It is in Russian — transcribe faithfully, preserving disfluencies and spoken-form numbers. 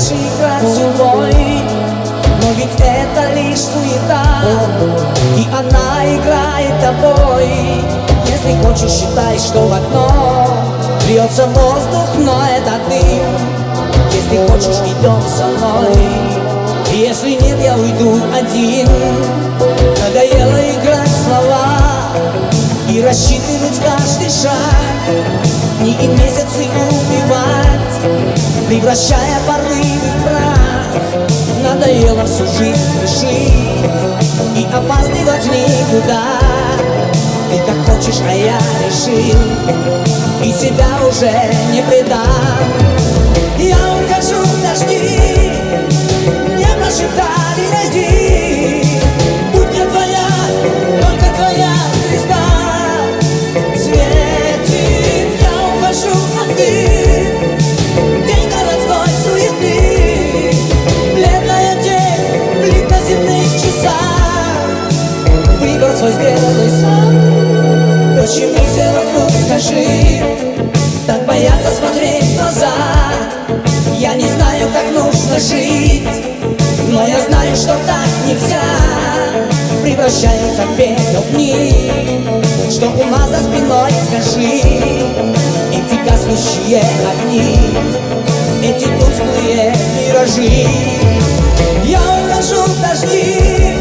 дальше играть судьбой. Но ведь это лишь суета, и она играет тобой. Если хочешь, считай, что в окно льется воздух, но это дым. Если хочешь, идем со мной. Если нет, я уйду один. Надоело играть в слова и рассчитывать каждый шаг, дни и месяцы убивать, превращая порывы в прах. Надоело всю жизнь спешить и опаздывать никуда. Ты как хочешь, а я решил, и себя уже не предам. Я ухожу в дожди, мне прошептали найди. Будь я твоя, только твоя звезда светит. Я ухожу, а ты день городской суеты, бледная тень, блик на земных часах. Выбор свой сделай сам. Почему все вокруг, скажи, так боятся смотреть в глаза? Я не знаю, как нужно жить, но я знаю, что так нельзя. Превращаются в пепел дни, что у нас за спиной, скажи. Эти гаснущие огни, эти тусклые миражи. Я ухожу в дожди,